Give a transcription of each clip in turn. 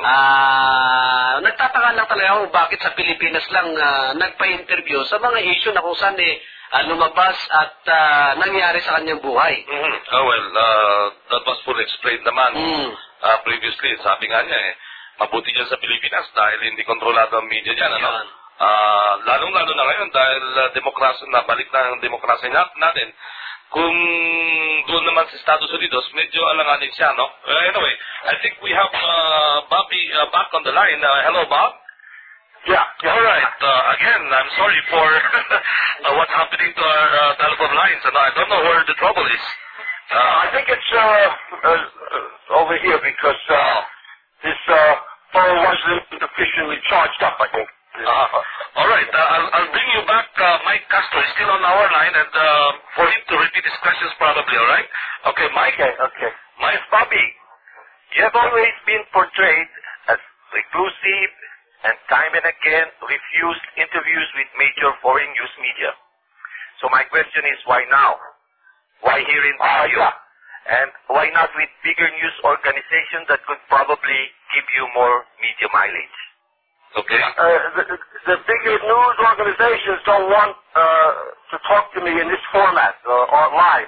Nagtataka lang talaga ako bakit sa Pilipinas lang nagpa-interview sa mga issue na kung saan lumabas at nangyari sa kanyang buhay. That was fully explained naman previously. Sabi nga niya mabuti dyan sa Pilipinas dahil hindi kontrolado ang media dyan. Lalong-lalo na ngayon dahil demokrasya na, balik na ang demokrasya natin. Kung doon naman sa Estados Unidos, medyo alanganin siya, no? Anyway, I think we have Bobby back on the line. Hello, Bob? Yeah. All right. Again, I'm sorry for what's happening to our telephone lines. And I don't know where the trouble is. I think it's over here because this phone wasn't efficiently charged up, I think. All right. I'll bring you back. Mike Castro is still on our line, and for him to repeat his questions probably, all right? Okay, Mike? Okay. Mike. Bobby, you have always been portrayed as reclusive and time and again refused interviews with major foreign news media. So my question is, why now? Why here in Tayo? And why not with bigger news organizations that could probably give you more media mileage? Okay. The bigger news organizations don't want to talk to me in this format or live.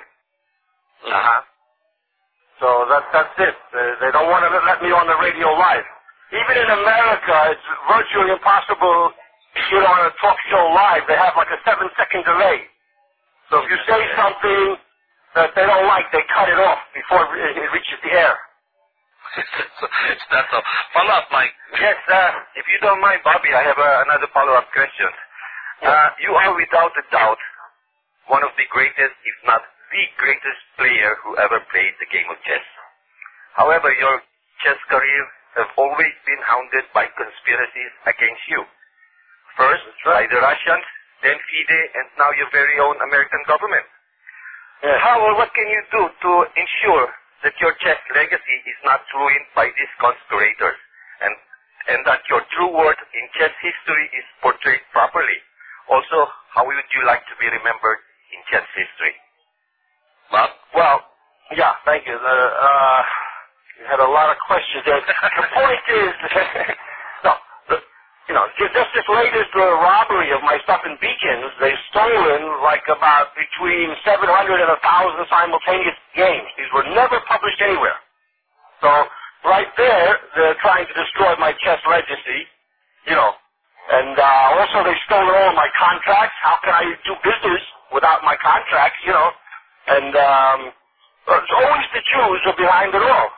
So that's it. They don't want to let me on the radio live. Even in America, it's virtually impossible to get on a talk show live. They have like a 7-second delay. So if you say something that they don't like, they cut it off before it reaches the air. It's that so. Follow up, Mike. Yes, if you don't mind, Bobby, I have another follow-up question. You are without a doubt one of the greatest, if not the greatest player who ever played the game of chess. However, your chess career has always been hounded by conspiracies against you. First, by the Russians, then FIDE, and now your very own American government. How or what can you do to ensure that your chess legacy is not ruined by these conspirators, and that your true worth in chess history is portrayed properly? Also, how would you like to be remembered in chess history? Bob? Well, yeah, thank you. You had a lot of questions there. The point is, just this latest robbery of my stuff in Beacons, they've stolen like about between 700 and 1,000 simultaneous games. These were never published anywhere. So right there, they're trying to destroy my chess legacy, And also they've stolen all my contracts. How can I do business without my contracts, And it's always the Jews are behind it all,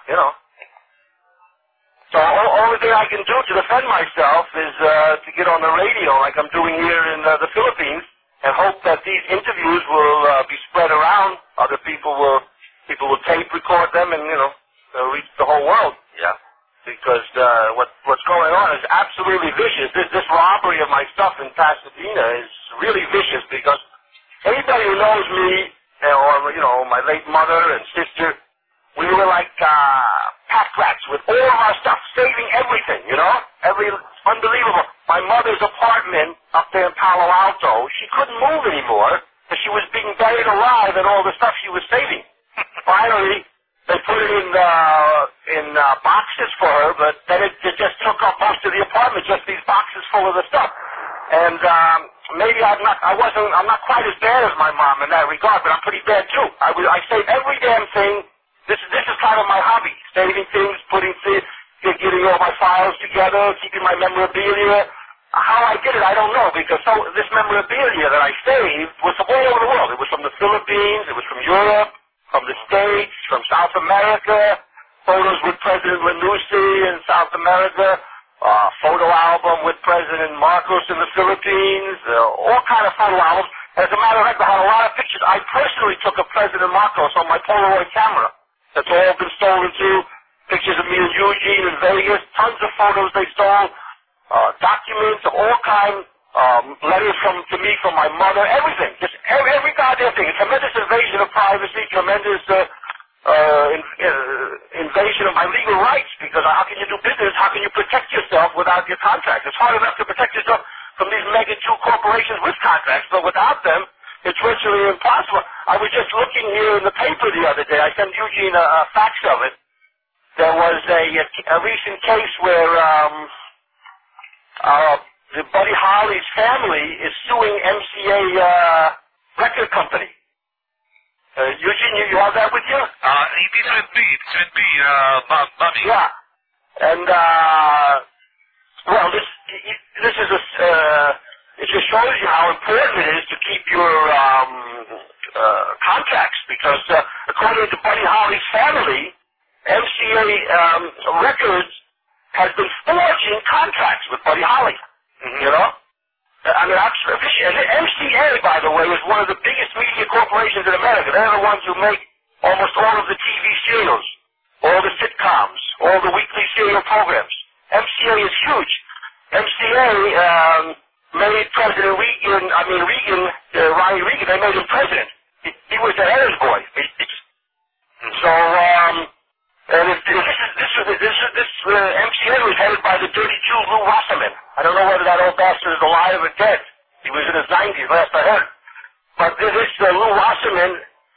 So only thing I can do to defend myself is to get on the radio like I'm doing here in the Philippines and hope that these interviews will be spread around. Other people will tape record them and, reach the whole world. Yeah. Because what's going on is absolutely vicious. This robbery of my stuff in Pasadena is really vicious because anybody who knows me or, my late mother and sister, we were like pack rats with all of our stuff, saving everything, unbelievable. My mother's apartment up there in Palo Alto, she couldn't move anymore because she was being buried alive and all the stuff she was saving. Finally, they put it in boxes for her, but then it just took up most of the apartment, just these boxes full of the stuff. And maybe I'm not quite as bad as my mom in that regard, but I'm pretty bad too. I save every damn thing. This is kind of my hobby, saving things, getting all my files together, keeping my memorabilia. How I did it, I don't know, because this memorabilia that I saved was from all over the world. It was from the Philippines, it was from Europe, from the States, from South America, photos with President Lanusse in South America, photo album with President Marcos in the Philippines, all kind of photo albums. As a matter of fact, I had a lot of pictures. I personally took of President Marcos on my Polaroid camera. That's all been stolen too. Pictures of me and Eugene in Vegas, tons of photos they stole, documents of all kinds, letters to me from my mother, everything. Just every goddamn thing. A tremendous invasion of privacy, tremendous invasion of my legal rights, because how can you do business? How can you protect yourself without your contracts? It's hard enough to protect yourself from these mega Jew corporations with contracts, but without them, it's virtually impossible. I was just looking here in the paper the other day. I sent Eugene a fax of it. There was a recent case where the Buddy Holly's family is suing MCA record company. Eugene, you have that with you? It is with me. It's with me, Bobby. Yeah. And, well, this is it just shows you how important it is to keep your contracts, because according to Buddy Holly's family, MCA Records has been forging contracts with Buddy Holly. You know? I mean, MCA, by the way, is one of the biggest media corporations in America. They're the ones who make almost all of the TV serials, all the sitcoms, all the weekly serial programs. MCA is huge. MCA made President Reagan, Ronnie Reagan, they made him president. He was the editor's boy. So, and this MCA was headed by the dirty Jew Lou Wasserman. I don't know whether that old bastard is alive or dead. He was in his 90s, last I heard. But this Lou Wasserman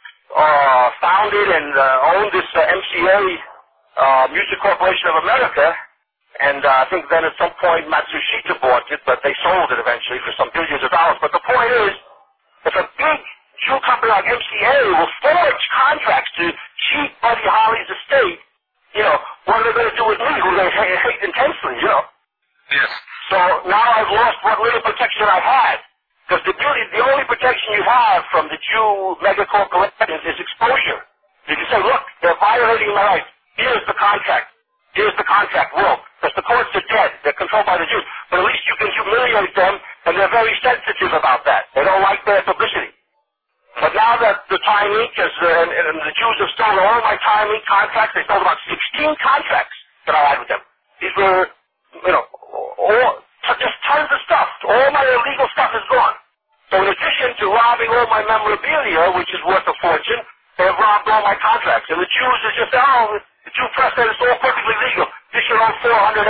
founded and owned this MCA, Music Corporation of America, and I think then at some point Matsushita bought it, but they sold it eventually for some billions of dollars. But the point is, if a big Jew company like MCA will forge contracts to cheat Buddy Holly's estate, you know, what are they going to do with me, who they hate intensely, you know? Yes. So now I've lost what little protection I had. Because the only protection you have from the Jew mega corporations is exposure. You can say, look, they're violating my rights. Here's the contract. Here's the contract. Well, because the courts are dead. They're controlled by the Jews. But at least you can humiliate them, and they're very sensitive about that. They don't like bad publicity. But now that the Time Inc. and the Jews have stolen all my Time Inc. contracts, they stole about 16 contracts that I had with them. These were, you know, just tons of stuff. All my illegal stuff is gone. So in addition to robbing all my memorabilia, which is worth a fortune, they have robbed all my contracts. And the Jews are just, the Jew press said it's all perfectly legal. This should owe $480.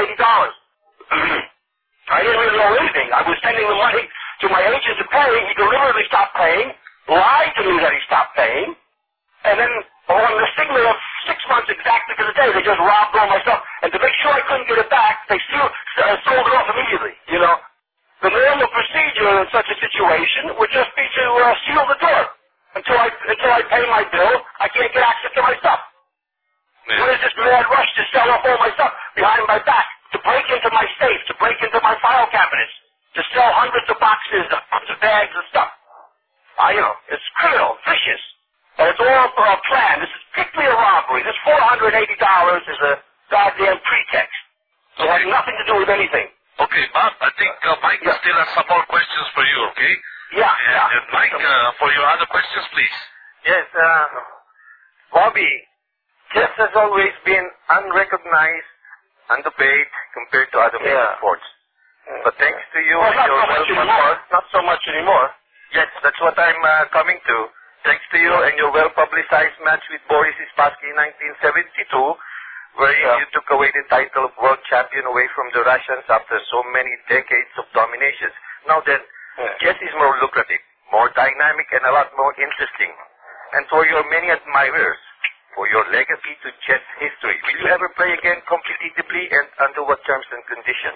I didn't really owe anything. I was sending the money to my agent to pay. He deliberately stopped paying, lied to me that he stopped paying, and then on the signal of 6 months exactly to the day, they just robbed all my stuff. And to make sure I couldn't get it back, they sold it off immediately, you know. The normal procedure in such a situation would just be to seal the door. Until I pay my bill, I can't get access to my stuff. Yeah. What is this mad rush to sell off all my stuff behind my back, to break into my safe, to break into my file cabinets, to sell hundreds of boxes, hundreds of bags of stuff? You know, it's criminal, vicious. But it's all for a plan. This is strictly a robbery. This $480 is a goddamn pretext. It has nothing to do with anything. Okay, Bob, I think Mike still has some more questions for you, okay? Yeah, And Mike, for your other questions, please. Yes, Bobby, chess has always been unrecognized, underpaid compared to other major sports. But thanks to you and your not so much anymore. Yes, that's what I'm coming to. Thanks to you and your well-publicized match with Boris Spassky in 1972, where you took away the title of world champion away from the Russians after so many decades of dominations. Now then, chess is more lucrative, more dynamic, and a lot more interesting. And for your many admirers, for your legacy to chess history, will you ever play again competitively, and under what terms and conditions?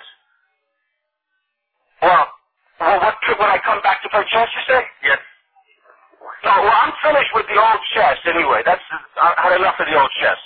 Well, when I come back to play chess, you say? Yes. No, well, I'm finished with the old chess anyway. I had enough of the old chess.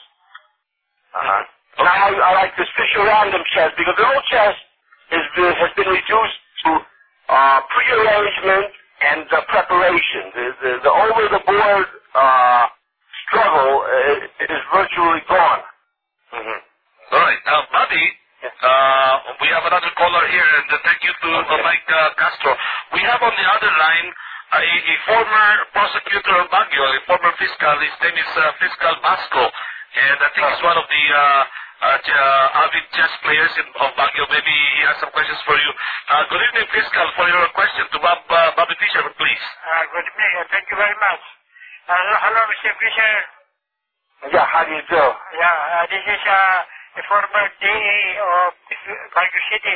Now I like this Fischer random chess, because the old chess has been reduced to pre-arrangement and preparation. The over-the-board struggle is virtually gone. All right. Now, Bobby, we have another caller here, and thank you to Mike Castro. We have on the other line a former prosecutor of Baguio, a former fiscal. His name is Fiscal Basco, and I think he's one of the avid chess players of Baguio. Maybe he has some questions for you. Good evening, Fiscal. For your question to Bobby Fischer, please. Good evening. Thank you very much. Hello, Mr. Fischer. Yeah, how do you do? Yeah, this is a former DA of Baguio City.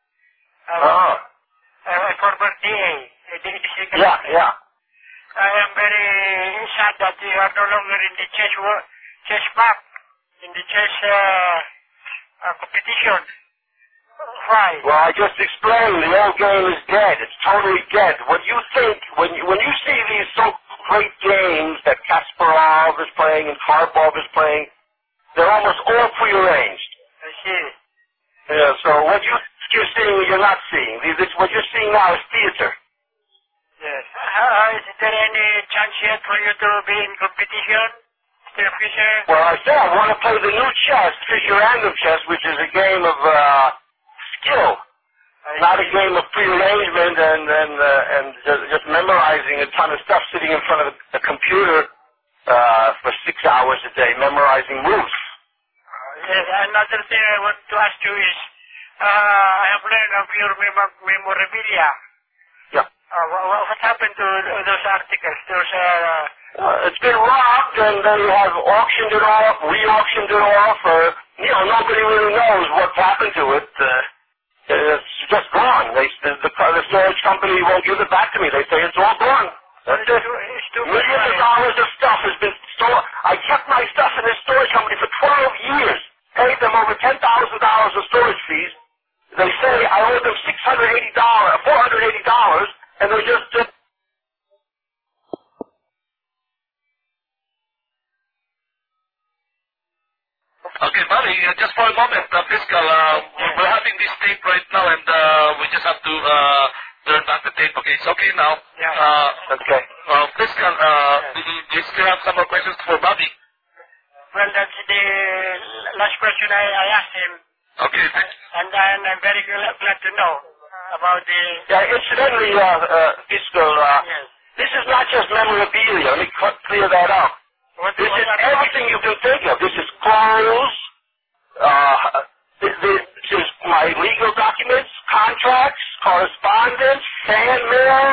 A former DA. Yeah. I am very sad that you are no longer in the chess map, in the chess competition. Why? Well, I just explained the old game is dead. It's totally dead. What you think, when you see these so great games that Kasparov is playing and Karpov is playing, they're almost all prearranged. I see. Yeah, so what you're seeing, you're not seeing. What you're seeing now is theater. Yes. Is there any chance yet for you to be in competition, Mr. Fisher? Well, I said I want to play the new chess, Fisher Random Chess, which is a game of skill, not a game of prearrangement and just memorizing a ton of stuff, sitting in front of a computer for 6 hours a day, memorizing moves. Yes, another thing I want to ask you is, I have learned of your memorabilia. Yeah. What happened to those articles? It's been robbed, and they have auctioned it off, re-auctioned it off. Nobody really knows what's happened to it. It's just gone. The storage company won't give it back to me. They say it's all gone. That's it. Millions of dollars of stuff has been stolen. I kept my stuff in this storage company for 12 years. Paid them over $10,000 of storage fees. They say I owe them $480, and they just... Okay, Bobby, just for a moment, Fiscal, we're having this tape right now, and we just have to turn back the tape. Okay, it's okay now. Yeah. Okay. Fiscal, do you still have some more questions for Bobby? Well, that's the last question I asked him. Okay. And I'm very glad to know about the... Yeah, incidentally, Fiscal, Yes. this is not just memorabilia. Let me clear that up. This is everything you can think of. This is clothes. This is my legal documents, contracts, correspondence, fan mail,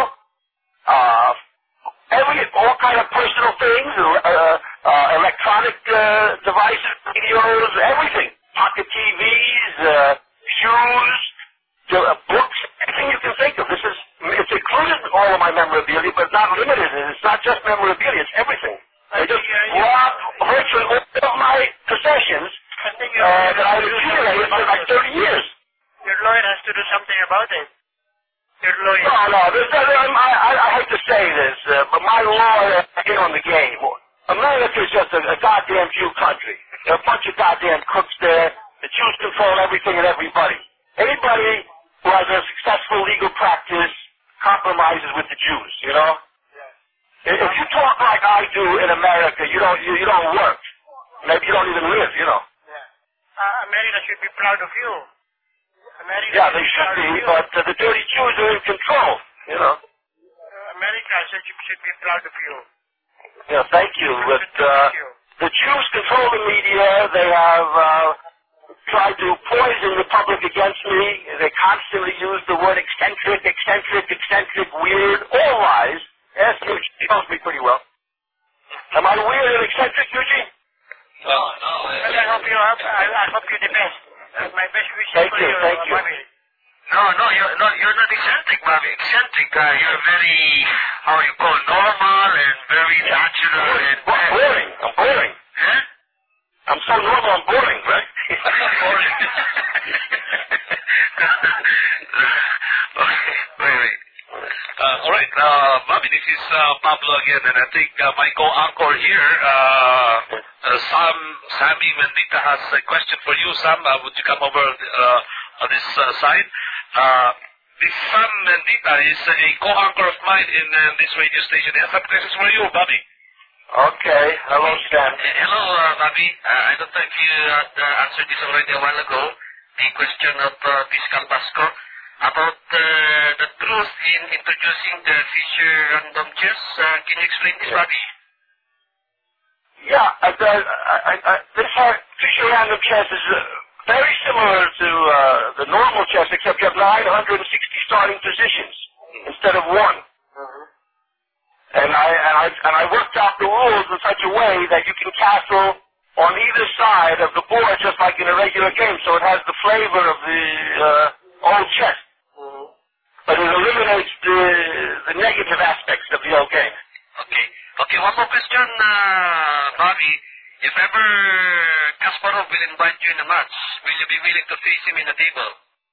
all kind of personal things, electronic devices, radios, everything. Pocket TVs, shoes, books, everything you can think of. It's included all of my memorabilia, but not limited. It's not just memorabilia. It's everything. I just robbed virtually all of my possessions that I accumulated for like 30 years. Your lawyer has to do something about it. Your lawyer. No. I hate to say this, but my lawyer get on the game. America is just a goddamn Jew country. There are a bunch of goddamn crooks there. The Jews control everything and everybody. Anybody who has a successful legal practice compromises with the Jews, you know? If you talk like I do in America, you don't work. Maybe you don't even live, you know. America should be proud of you. Yeah, they should be, but the dirty Jews are in control, you know. America should be proud of you. Yeah, thank you. But the Jews control the media. They have tried to poison the public against me. They constantly use the word eccentric, weird, all lies. Ask Eugene. He knows me pretty well. Am I weird and eccentric, Eugene? No. Well, I hope you the best. My best wishes Thank for you, you, thank you. Bobby. No, you're not eccentric, Bobby. Eccentric, you're very, how you call, normal and very natural and... Boring. I'm boring. Huh? I'm so normal, I'm boring, right? Boring. Wait. All right, Bobby, this is Pablo again, and I think my co-anchor here, Sammy Mendita has a question for you. Sam, would you come over on this side? This Sam Mendita is a co-anchor of mine in this radio station. He has some questions for you, Bobby. Okay. Hello, Sam. Hello, Bobby. I don't know if you answered this already a while ago. The question of Fiscal Basco about the truth in introducing the Fisher Random Chess. Can you explain this, Bobby? Yeah, this Fisher Random Chess is very similar to the normal chess, except you have 960 starting positions instead of one. And I worked out the rules in such a way that you can castle on either side of the board just like in a regular game, so it has the flavor of the old chess. But it eliminates the negative aspects of the old game. Okay, one more question, Bobby. If ever Kasparov will invite you in a match, will you be willing to face him in a table?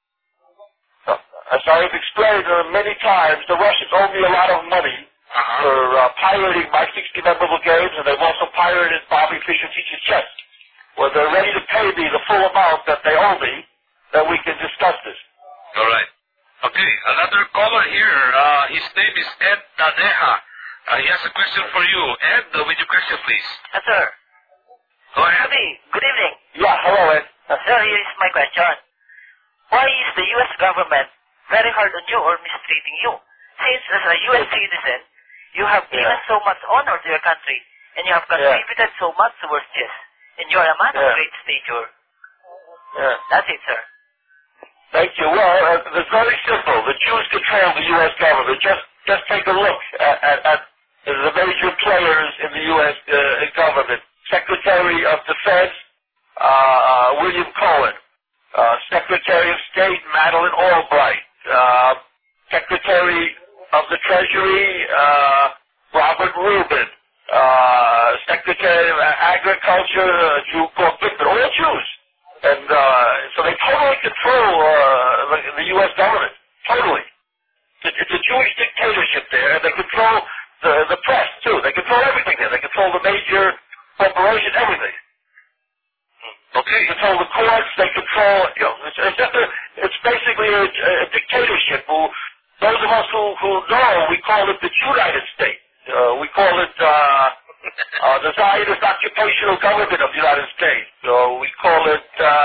As I have explained many times, the Russians owe me a lot of money for pirating my 60 memorable games, and they've also pirated Bobby Fischer Teaches Chess. When they're ready to pay me the full amount that they owe me, then we can discuss this. All right. Okay, another caller here. His name is Ed Tadeja. He has a question for you. Ed, with your question, please. Yes, sir. Go ahead. Good evening. Yeah, hello, Ed. Sir, here is my question. Why is the U.S. government very hard on you or mistreating you? Since as a U.S. citizen, you have given so much honor to your country, and you have contributed so much towards chess, and you are a man of great stature. Yeah. That's it, sir. Thank you. Well, it's very simple. The Jews control the U.S. government. Just take a look at the major players in the U.S. Government. Secretary of Defense, William Cohen. Secretary of State, Madeleine Albright. Secretary of the Treasury, Robert Rubin. Secretary of Agriculture, Jew called Bittman. All Jews. And so they totally control the U.S. government. Totally. It's a Jewish dictatorship there, and they control the press, too. They control everything there. They control the major corporations, everything. Okay. They control the courts. They control, it's basically a dictatorship. Those of us who know, we call it the United States. We call it the Zionist occupational government of the United States. We call it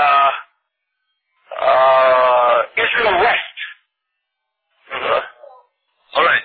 Israel West. All right.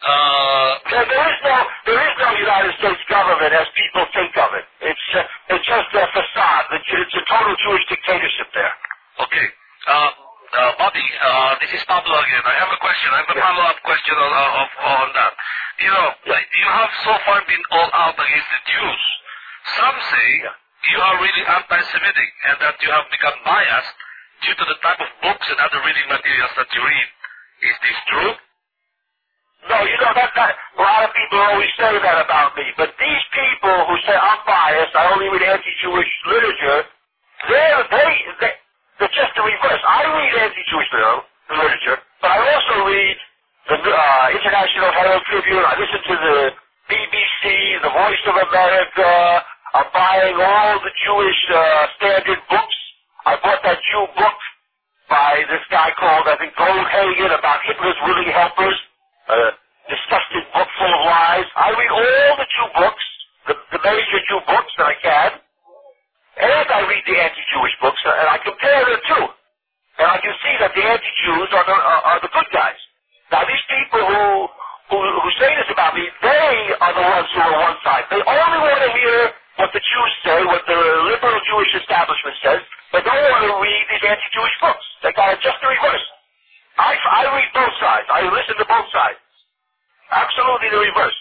There is no United States government as people think of it. It's just a facade. It's a total Jewish dictatorship there. Okay. Bobby, this is Pablo again. I have a question. I have a follow-up question on that. You know, you have so far been all out against the Jews. Some say you are really anti-Semitic and that you have become biased due to the type of books and other reading materials that you read. Is this true? No, that a lot of people always say that about me. But these people who say I'm biased, I only read anti-Jewish literature, they're just the reverse. I read anti-Jewish literature, but I also read the International Herald Tribune. I listen to the BBC, the Voice of America. I'm buying all the Jewish standard books. I bought that Jew book by this guy called, I think, Goldhagen about Hitler's willing helpers. Disgusting book full of lies. I read all the Jew books, the major Jew books that I can, and I read the anti-Jewish books, and I compare the two. And I can see that the anti-Jews are the good guys. Now, these people who say this about me, they are the ones who are on one side. They only want to hear what the Jews say, what the liberal Jewish establishment says. They don't want to read these anti-Jewish books. They got it just the reverse. I read both sides. I listen to both sides. Absolutely the reverse.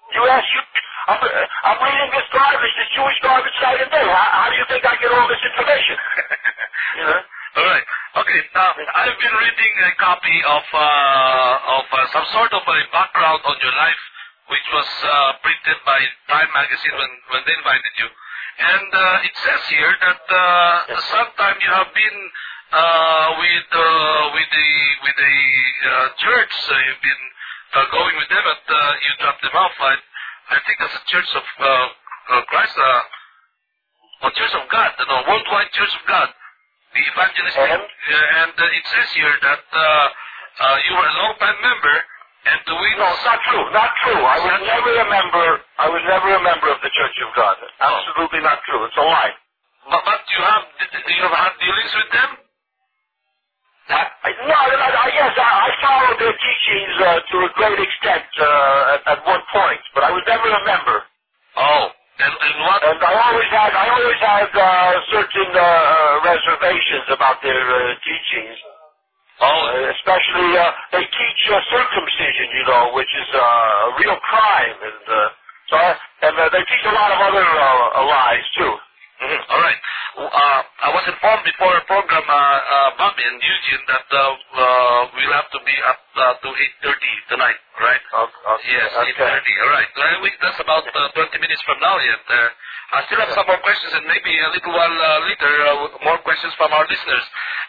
I'm reading this garbage, this Jewish garbage night and day. How do you think I get all this information? All right. Okay. Now, I've been reading a copy of some sort of a background on your life, which was printed by Time Magazine when they invited you, and it says here that sometime you have been with the church. You've been going with them, and you dropped them off. I think that's a Church of Christ, or Church of God, Worldwide Church of God, the evangelistic. And it says here that you were a long-time member, and to win. No, it's not true. Not true. I was never a member of the Church of God. Absolutely not true. It's a lie. But do you have had dealings with them? Yes, I followed their teachings to a great extent at one point, but I was never a member. Oh, and what? And I always had certain reservations about their teachings. Oh, especially they teach circumcision, which is a real crime, and they teach a lot of other lies too. Mm-hmm. All right. I was informed before a program, Bobby and Eugene, that we'll have to be up to 8:30 tonight, right? Okay. Yes, 8:30. All right. That's about 20 minutes from now yet. I still have some more questions, and maybe a little while later, more questions from our listeners.